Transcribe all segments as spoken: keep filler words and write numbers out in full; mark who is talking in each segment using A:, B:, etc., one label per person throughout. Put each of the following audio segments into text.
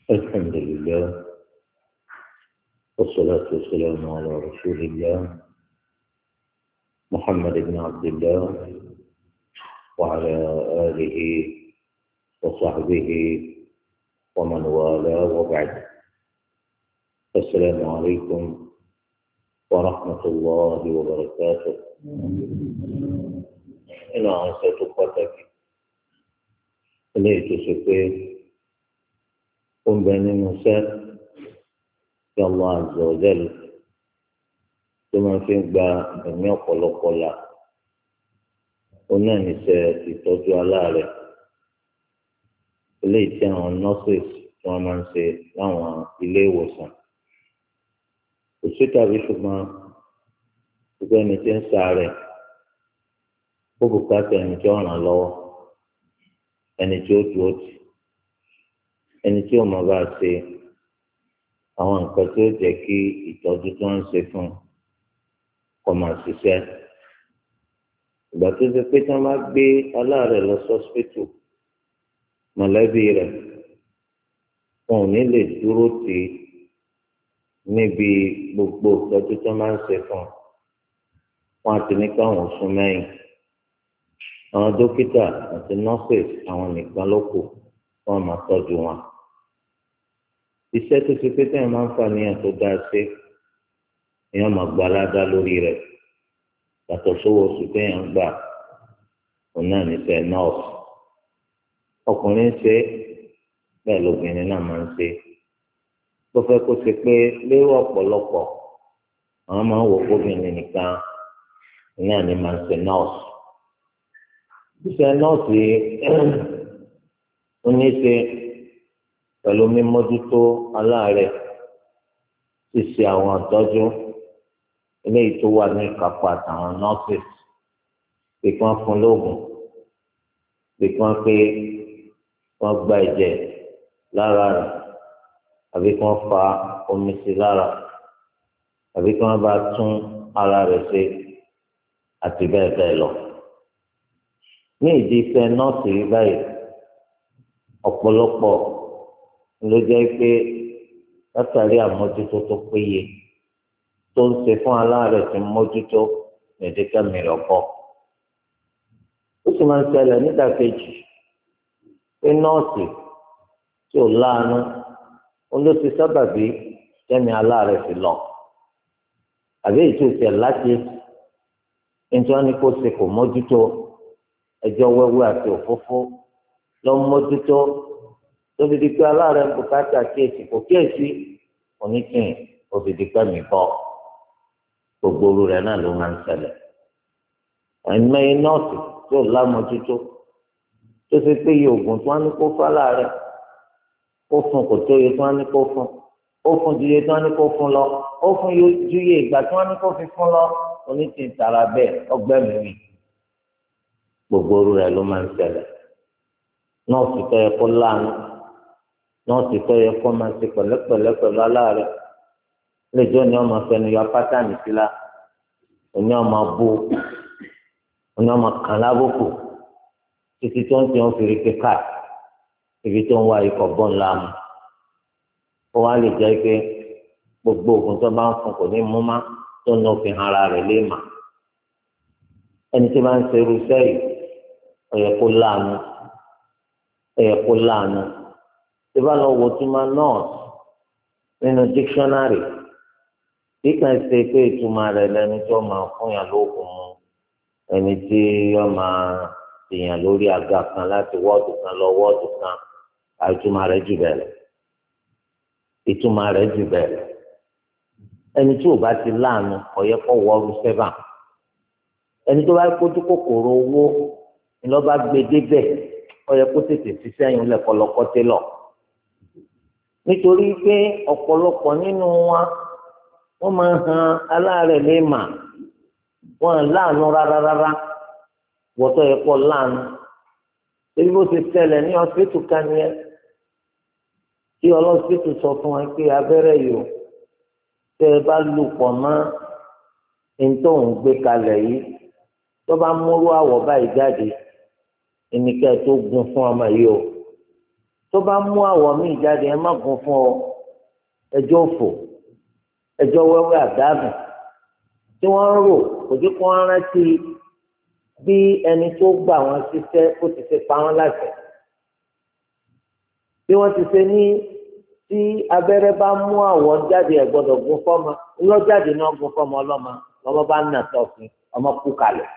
A: الحمد لله والصلاة والسلام على رسول الله محمد بن عبد الله وعلى آله وصحبه ومن والاه وبعد. السلام عليكم ورحمة الله وبركاته. إلى أن ستقتك إليه تسكي قم بين النساء في الله عز وجل ثم في با أن يقول قل قلنا نساء تتوجه على إليه تنوى النصيص ومن سي لما إليه وسن òṣìṣẹ́ àbí ṣùgbọ́n gbogbo ẹni tí ń sáré ó bùkátà ẹni tí ó ràn lọ́wọ́ ẹni tí ó dúró tì ẹni tí ó mọ bá ṣe àwọn nǹkan tí ó jẹ́ kí ìtọ́jú tó ń ṣe fún kó máa ṣiṣẹ́. ìgbà tó ṣe pé tí wọ́n bá gbé aláàárẹ̀ lọ sọ́sìpítù mọ̀lẹ́bí rẹ̀ wọn ò ní lè dúró tì í níbi gbogbo ìtọ́jú tó máa ń ṣe fún un wọn àti ní káwọn sún mẹ́yìn àwọn dókítà àti nọ́ọ̀sì àwọn nìkan ló kù wọn máa tọ́jú wọn. iṣẹ́ tó ṣe pé téèyàn máa ń fà níyàn tó dáa ṣe èèyàn máa gba aládá lórí rẹ̀ yàtọ̀ sówó oṣù téèyàn ń gbà òun náà níṣẹ́ nọ́ọ̀sì ọkùnrin ń ṣe bẹ́ẹ̀ lóbìnrin náà máa ń ṣe tó fẹ́ kó ṣe pé lérò ọ̀pọ̀lọpọ̀ àwọn máa ń wò kóbìnrin nìkan náà ni máa ń ṣe nọ́ọ̀sì. iṣẹ́ nọ́ọ̀sì ó ní í ṣe pẹ̀lú mímójútó aláàárẹ̀ ṣíṣe àwọn àtọ́jú eléyìí tó wà ní ìkápá àtàwọn nọ́ọ̀sì pé kí wọ́n fún lóògùn pé kí wọ́n pé wọ́n gba ẹ̀jẹ̀ lára rẹ̀ àbí kí wọ́n fa omi sí lára àbí kí wọ́n bá tún ara rẹ̀ ṣe àti bẹ́ẹ̀ bẹ́ẹ̀ lọ. ní ìdí iṣẹ́ nọ́ọ̀sì rí báyìí ọ̀pọ̀lọpọ̀ ló jẹ́ pé látàrí àmójútó tó péye tó ń ṣe fún aláàárẹ̀ tí mójútó mẹ̀díkàmì rẹ̀ bọ́. ó sì máa ń ṣẹlẹ̀ nídàkejì pé nọ́ọ̀sì tí ò láàánú olóṣè sábàbí jẹ́mi aláàárẹ̀ fi lọ àbí èyí tó ṣe láti ẹnjọ́ wọn ni kó ṣe kò mójútó ẹjọ́ wẹ́wẹ́ àti òfófó lọ mójútó tóbi di pé aláàárẹ̀ bùkátà kíyèsí kò kíyèsí oníkìyìn òbí di pẹ́ mi bọ́ gbogbo oru rẹ̀ náà ló máa ń ṣẹlẹ̀. ẹ̀mẹ́yìn nọ́ọ̀sì tó lámójútó tó ṣe pé iye oògùn tí wọ́n ní kó fáláàárẹ̀ ó fún kò tó iye tí wọ́n ní kó fún ó fún ju iye tí wọ́n ní kó fún lọ ó fún ju iye ìgbà tí wọ́n ní kó fi fún lọ onítìǹ tara bẹ́ẹ̀ ọgbẹ́ mìíràn gbogbo oru rẹ̀ ló máa ń ṣẹlẹ̀. nọ́ọ̀sì tó yẹ kó láàánú nọ́ọ̀sì tó yẹ kó máa ṣe pẹ̀lẹ́pẹ̀lẹ́ pẹ̀lú aláàárẹ̀ lẹ́jọ́ ni wọ́n máa fẹnu yọ pátánì síla òní wọ́n máa bó òní wọ́n máa kàn lábòkù títí tó ń tẹ̀ wọ́n fi rí pé káàdì ibi tó ń wá ikọ̀ bọ́ ńlá mu ó wá lè jẹ́ pé gbogbo oògùn tó bá ń fún kò ní mú má tó ń fi hàn ara rẹ̀ lé mà. ẹni tí bá ń ṣe irúṣẹ́ yìí ó yẹ kó láàánú ó yẹ kó láàánú tí bá lọ wo túmọ̀ nọ́ọ̀sì nínú dictionary bí kàn ṣe pé ìtumọ̀ rẹ̀ lẹni tó máa fún yàn lóògùn mu ẹni tí yóò máa èèyàn lórí àga kan láti wọ́ọ̀dù kan lọ wọ́ọ̀dù kan àìtumọ̀ rẹ̀ jù bẹ́ẹ̀ lọ ìtumọ̀ rẹ̀ jù bẹ́ẹ̀ lọ ẹni tí ò bá ti láàánú ọ̀yẹ́ kọ́ wọ́ọ̀rù sẹ́fà ẹni tó bá kójú kòkòrò owó ni lọ́ọ́ bá gbé débẹ̀ ọ̀yẹ́ kó tètè fi sẹ́yìn lẹ́kọ̀ọ́lọ́kọ́ télọ̀ nítorí pé ọ̀pọ̀lọpọ̀ nínú wa wọ́n máa ń han aláàárẹ̀ lé mà wọ́n láàánú rárá rárá wọ́tọ̀ yẹ kọ́ láàánú ebi bó ti ṣẹlẹ̀ ní ọ̀sìpìtì kan yẹn tí ọlọ́sìpìtì sọ fún wa pé abẹ́rẹ́ yìí o tẹ́ ẹ bá lù pọ̀ mọ́ ẹni tó ń gbé kalẹ̀ yìí tó bá múrú àwọ̀ báyìí jáde ẹnikẹ́ tó gun fún ọmọ yìí o tó bá mú àwọ̀ míì jáde ẹ má gun fún ọ ẹjọ́ òfò ẹjọ́ wẹ́wẹ́ àdánù tí wọ́n ń rò kò dé kó wọn rántí bí ẹni tó gbà wọn ṣiṣẹ́ ó ti ṣe pa wọn láṣẹ bí wọ́n ti ṣe ní tí abẹ́rẹ́ bá mú àwọ̀ jáde ẹ̀ gbọ́dọ̀ gun fọ́mọ ńlọ́jáde náà gun fọ́mọ ọlọ́mọ lọ́mọ bá nà tọ̀fin ọmọ kú kalẹ̀.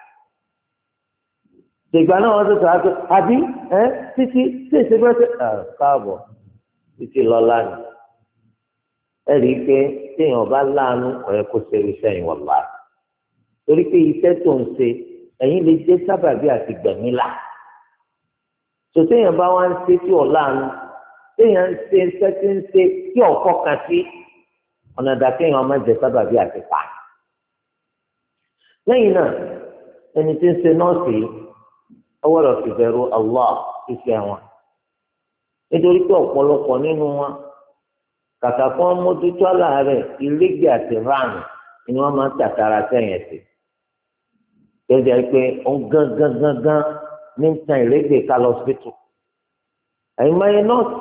A: ìgbà náà wọ́n tó sọ àti àbí ẹ́ títí tí èsì bẹ́ẹ̀ ṣe káàbọ̀ títí lọ́la ni. ẹ rí i pé téèyàn bá láàánú ọ̀rẹ́ kó ṣe iṣẹ́ yìí wọ̀lá. torí pé iṣẹ́ tó ń ṣe ẹ̀yin lè jẹ́ sábàbí àti gbẹ̀mílà. sòtéèyàn bá wá ń ṣe tí ọ̀ láàánú téèyàn ń ṣe iṣẹ́ tí ń ṣe tí ọ̀kọ́ kan sí ọ̀nà ìdàkéèyàn ọmọ jẹ sábàbí àti pa. lẹ́yìn náà ẹni tí ń ṣe nọ́ọ̀sì ọwọ́ rẹ̀ fi bẹ̀rù Allah fífi àwọn nítorí pé ọ̀pọ̀lọpọ̀ nínú wọn kàkà fún mójútó aláàárẹ̀ ilégbè àti ránù ni wọ́n máa ń tàkàrà sẹ́yìn ẹ̀sìn tó jẹ́ pé ó ń gán gán gán gán ní tan ilégbè ká lọ síbítù ẹ̀yin máa yẹ nọ́ọ̀sì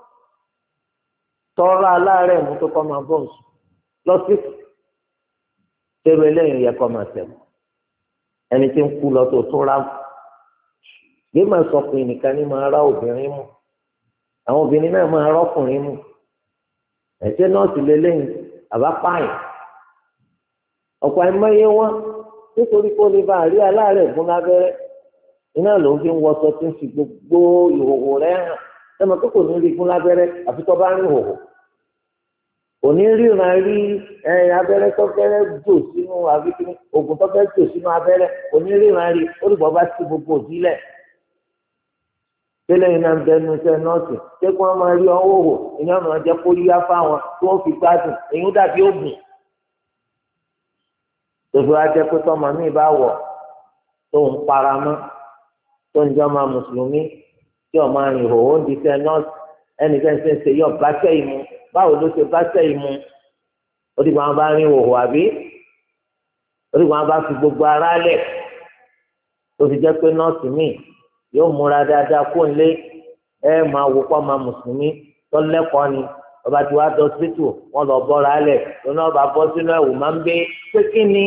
A: tọ́ra aláàárẹ̀ mú tó kọ́ máa bọ̀ lọ síbítù tẹ́rù eléyìí yẹ kọ́ máa tẹ̀wọ́ ẹni tí ń kú lọ tó tó rà bí màá sọ pé nìkan ní máa rá obìnrin mú àwọn obìnrin náà máa rọ́kùnrin mú ẹ̀jẹ̀ nọ́ọ̀sì lélẹ́yìn àbá pààyàn ọ̀pọ̀ ẹ̀mọ́yé wọn nítorí kó lè bá àrí aláàárẹ̀ gún lábẹ́rẹ́ iná ló ń fi ń wọṣọ tí ń fi gbogbo ìhòòhò rẹ̀ hàn ẹ̀mọ tó kò ní rí gún lábẹ́rẹ́ àfi tó bá ń rí ìhòòhò kò ní ríran rí abẹ́rẹ́ tó fẹ́rẹ́ jò sínú àbí oògùn tó fẹ́ jò sínú abẹ́rẹ́ kò ní ríran rí ó rí bọ́ bá sí gbogbo òdílẹ̀ tẹ́lẹ̀ iná ń bẹnu iṣẹ́ nọ́ọ̀sì ṣé kí wọ́n máa rí ọwọ́ wò ìní ọ̀nà ọ̀jẹ́ kó yíyá fáwọn tí wọ́n fi gbádùn èyí dàbí ògùn. tòṣù ajẹ́ pé tọ́mọ mi bá wọ̀ tó ń paramọ́ tó ń jọ́ máa mùsùlùmí tí ọ̀ máa rìn hòhó ń di iṣẹ́ nọ́ọ̀sì ẹnìkan ṣe ń ṣe yọ̀ báṣẹ́ ìmú báwo ló ṣe báṣẹ́ ìmú ó dìgbà wọn bá rìn hòhó àbí ó dìgbà wọn bá fi gbogbo ara lẹ̀ tó fi jẹ́ pé nọ́ọ̀sì míì yóò múra dáadáa kó n lé ẹ máa wò pọ́ máa mùsùlùmí tó lẹ́kọ̀ọ́ ni ọba tí wàá dọ́sítù wọn lọ bọ́ra lẹ̀ lọ́nà ọba bọ́ sínú ẹ̀wù máa ń gbé pé kí ni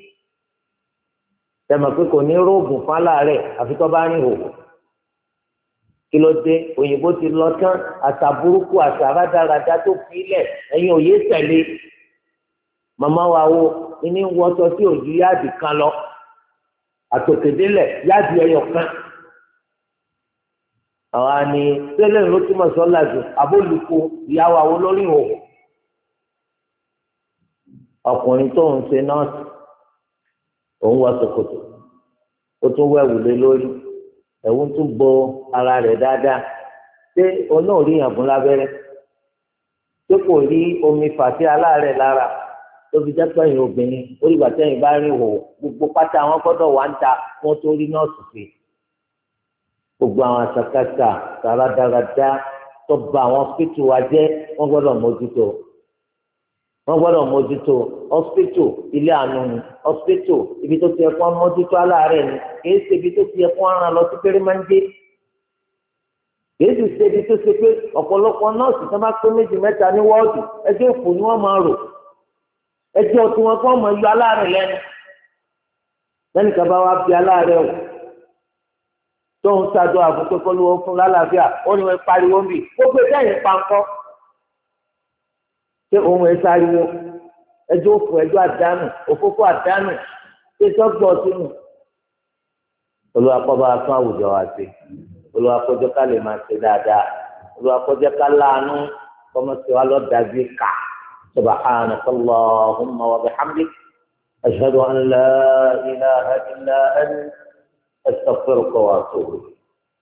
A: tẹ̀mọ̀ pé kò ní róògùn fún aláàárẹ̀ àfi tó bá rìn hòhò kí ló dé òyìnbó ti lọ tán àṣà burúkú àṣà rádaràdá tó fi lẹ̀ ẹ̀yin òye tẹ̀lé màmá wa wo ní wọ́sọ tí òjú yáàdì kan lọ àtòkèdélẹ̀ yáàdì ẹyọ kan àwa ni tẹ́lẹ̀ ló túmọ̀ sọ́lá jù abólùkù ìyàwó àwọn olórí ìhòòhò ọkùnrin tó ń ṣe nọ́ọ̀sì òun wọ ṣòkòtò ó tún wẹ̀wù lé lórí ẹ̀wù tún bo ara rẹ̀ dáadáa ṣé òun náà rí ìyàgún lábẹ́rẹ́ ṣé kò rí omi fàtí aláàárẹ̀ lára tó fi jẹ́ pẹ́yìn obìnrin ó rí bàtẹ́yìn bá rí ìhòòhò gbogbo pátá àwọn gbọ́dọ̀ wà ń ta wọ́n tó rí nọ́ọ̀sì sí gbogbo àwọn àṣàkáṣà dáradáradá tó ba àwọn hospital wa jẹ́ wọ́n gbọ́dọ̀ mójútó wọ́n gbọ́dọ̀ mójútó hospital ilé àánú ni hospital ibi tó ti yẹ kó mójútó aláàárẹ̀ ni kìí ṣe ibi tó ti yẹ kó aràn lọ sí pérémáńdé kìí sì ṣe ibi tó ṣe pé ọ̀pọ̀lọpọ̀ nọ́ọ̀sì tó bá pé méjì mẹ́ta ní wọ́ọ̀dù ẹjọ́ òfò ni wọ́n máa rò ẹjọ́ tí wọ́n kọ́ ọmọ yọ aláàárẹ̀ lẹ́nu lẹ́nìkan bá wá fi aláàárẹ̀ wò tó ń ṣàdó àbúkọ́ kọ́ ló fún lálàáfíà ó ní wọ́n pariwo ń bì gbogbo ẹ̀dá yẹn pankọ́ ṣé òun ẹ̀ sáriwo ẹjọ́ òfò ẹjọ́ àdánù òfófó àdánù ṣé sọ́gbọ́ sínú. olùwàkọ́bá tún àwùjọ wa ṣe olùwàkọ́jọ́ ká lè máa ṣe dáadáa olùwàkọ́jọ́ ká láàánú kọ́mọ́sí wa lọ́ọ́ dàbí ká subhanaka Allahumma wa bihamdik ashhadu an la ilaha illa anta astaghfiruka wa atubu.